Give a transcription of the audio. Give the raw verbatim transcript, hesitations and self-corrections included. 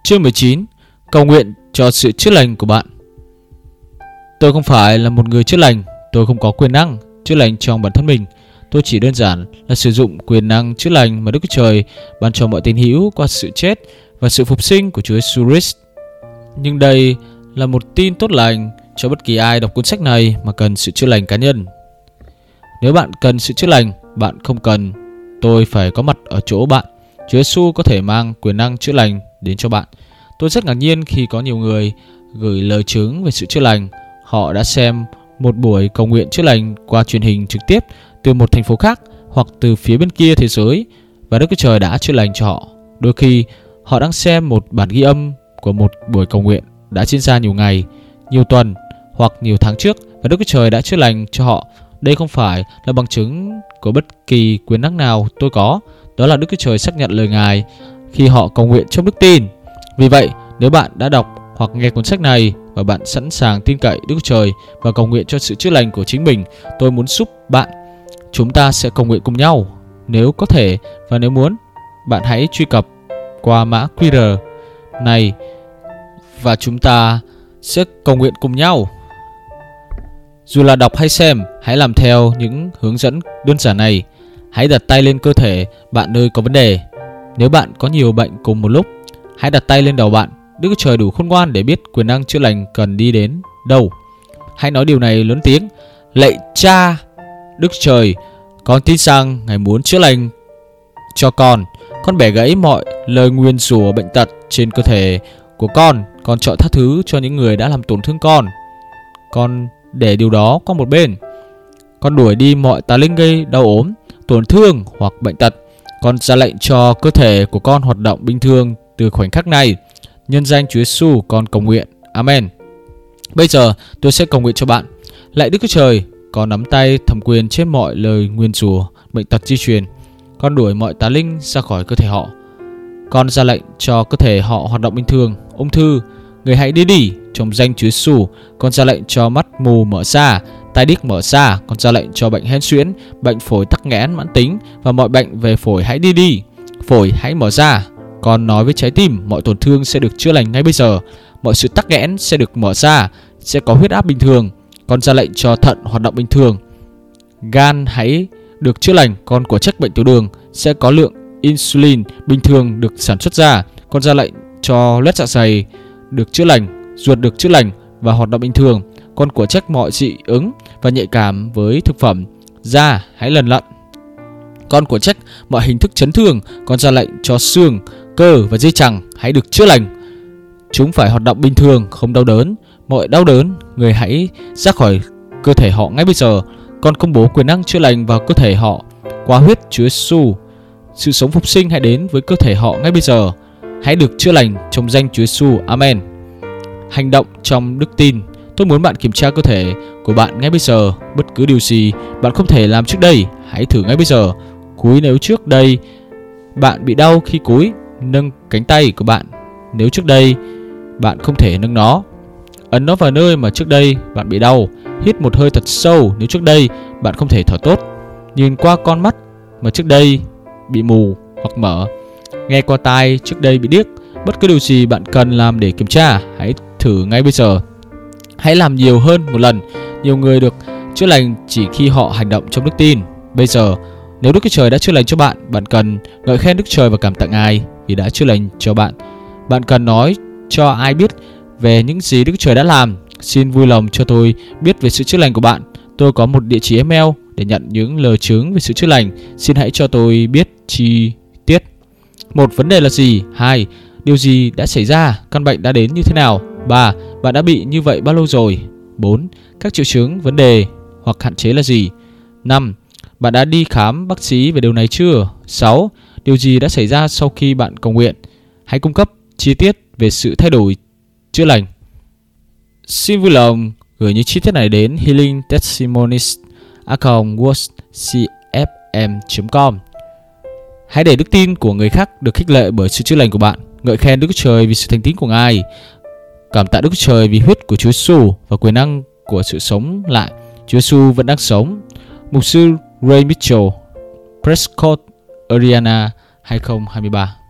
Chương mười chín. Cầu nguyện cho sự chữa lành của bạn. Tôi không phải là một người chữa lành. Tôi không có quyền năng chữa lành trong bản thân mình. Tôi chỉ đơn giản là sử dụng quyền năng chữa lành mà Đức Chúa Trời ban cho mọi tín hữu qua sự chết và sự phục sinh của Chúa Jesus Christ. Nhưng đây là một tin tốt lành cho bất kỳ ai đọc cuốn sách này mà cần sự chữa lành cá nhân. Nếu bạn cần sự chữa lành, bạn không cần tôi phải có mặt ở chỗ bạn. Chúa Giêsu có thể mang quyền năng chữa lành đến cho bạn. Tôi rất ngạc nhiên khi có nhiều người gửi lời chứng về sự chữa lành. Họ đã xem một buổi cầu nguyện chữa lành qua truyền hình trực tiếp từ một thành phố khác hoặc từ phía bên kia thế giới, và Đức Chúa Trời đã chữa lành cho họ. Đôi khi họ đang xem một bản ghi âm của một buổi cầu nguyện đã diễn ra nhiều ngày, nhiều tuần hoặc nhiều tháng trước, và Đức Chúa Trời đã chữa lành cho họ. Đây không phải là bằng chứng của bất kỳ quyền năng nào tôi có. Đó là Đức Chúa Trời xác nhận lời Ngài khi họ cầu nguyện trong đức tin. Vì vậy, nếu bạn đã đọc hoặc nghe cuốn sách này và bạn sẵn sàng tin cậy Đức Chúa Trời và cầu nguyện cho sự chữa lành của chính mình, tôi muốn giúp bạn. Chúng ta sẽ cầu nguyện cùng nhau. Nếu có thể và nếu muốn, bạn hãy truy cập qua mã quy rờ này và chúng ta sẽ cầu nguyện cùng nhau. Dù là đọc hay xem, hãy làm theo những hướng dẫn đơn giản này. Hãy đặt tay lên cơ thể bạn nơi có vấn đề. Nếu bạn có nhiều bệnh cùng một lúc, hãy đặt tay lên đầu bạn. Đức Chúa Trời đủ khôn ngoan để biết quyền năng chữa lành cần đi đến đâu. Hãy nói điều này lớn tiếng: lạy Cha Đức Trời, con tin rằng Ngài muốn chữa lành cho con. Con bẻ gãy mọi lời nguyền rủa bệnh tật trên cơ thể của con. Con chọn tha thứ cho những người đã làm tổn thương con. Con để điều đó qua một bên. Con đuổi đi mọi tà linh gây đau ốm, tổn thương hoặc bệnh tật. Con ra lệnh cho cơ thể của con hoạt động bình thường từ khoảnh khắc này. Nhân danh Chúa Giêsu con cầu nguyện. Amen. Bây giờ tôi sẽ cầu nguyện cho bạn. Lạy Đức Chúa Trời, con nắm tay thẩm quyền trên mọi lời nguyền rủa bệnh tật di truyền. Con đuổi mọi tà linh ra khỏi cơ thể họ. Con ra lệnh cho cơ thể họ hoạt động bình thường. Ung thư, người hãy đi đi trong danh Chúa Giêsu. Con ra lệnh cho mắt mù mở ra, tai điếc mở ra. Con ra lệnh cho bệnh hen suyễn, bệnh phổi tắc nghẽn mãn tính và mọi bệnh về phổi hãy đi đi. Phổi hãy mở ra. Con nói với trái tim, mọi tổn thương sẽ được chữa lành ngay bây giờ. Mọi sự tắc nghẽn sẽ được mở ra, sẽ có huyết áp bình thường. Con ra lệnh cho thận hoạt động bình thường. Gan hãy được chữa lành. Con của trách bệnh tiểu đường sẽ có lượng insulin bình thường được sản xuất ra. Con ra lệnh cho loét dạ dày được chữa lành, ruột được chữa lành và hoạt động bình thường. Con của trách mọi dị ứng và nhạy cảm với thực phẩm. Da hãy lần lận. Con của trách mọi hình thức chấn thương. Con ra lệnh cho xương, cơ và dây chằng hãy được chữa lành. Chúng phải hoạt động bình thường, không đau đớn. Mọi đau đớn, người hãy ra khỏi cơ thể họ ngay bây giờ. Con công bố quyền năng chữa lành vào cơ thể họ qua huyết Chúa Giêsu. Sự sống phục sinh hãy đến với cơ thể họ ngay bây giờ. Hãy được chữa lành trong danh Chúa Giêsu. Amen. Hành động trong đức tin. Tôi muốn bạn kiểm tra cơ thể của bạn ngay bây giờ. Bất cứ điều gì bạn không thể làm trước đây, hãy thử ngay bây giờ. Cúi nếu trước đây bạn bị đau khi cúi, nâng cánh tay của bạn nếu trước đây bạn không thể nâng nó. Ấn nó vào nơi mà trước đây bạn bị đau. Hít một hơi thật sâu nếu trước đây bạn không thể thở tốt. Nhìn qua con mắt mà trước đây bị mù hoặc mở. Nghe qua tai trước đây bị điếc. Bất cứ điều gì bạn cần làm để kiểm tra, hãy thử ngay bây giờ. Hãy làm nhiều hơn một lần. Nhiều người được chữa lành chỉ khi họ hành động trong đức tin. Bây giờ, nếu Đức Chúa Trời đã chữa lành cho bạn, bạn cần ngợi khen Đức Trời và cảm tạ Ngài vì đã chữa lành cho bạn. Bạn cần nói cho ai biết về những gì Đức Chúa Trời đã làm. Xin vui lòng cho tôi biết về sự chữa lành của bạn. Tôi có một địa chỉ email để nhận những lời chứng về sự chữa lành. Xin hãy cho tôi biết chi tiết. Một, vấn đề là gì? Hai, điều gì đã xảy ra? Căn bệnh đã đến như thế nào? Ba, bạn đã bị như vậy bao lâu rồi? Bốn, các triệu chứng, vấn đề hoặc hạn chế là gì? Năm, bạn đã đi khám bác sĩ về điều này chưa? Sáu, điều gì đã xảy ra sau khi bạn cầu nguyện? Hãy cung cấp chi tiết về sự thay đổi chữa lành. Xin vui lòng gửi những chi tiết này đến healing testimonies a còng word c f m chấm com. Hãy để đức tin của người khác được khích lệ bởi sự chữa lành của bạn. Ngợi khen Đức Chúa Trời vì sự thành tín của Ngài. Cảm tạ Đức Chúa Trời vì huyết của Chúa Giêsu và quyền năng của sự sống lại. Chúa Giêsu vẫn đang sống. Mục sư Ray Mitchell, Prescott, Ariana, hai không hai ba.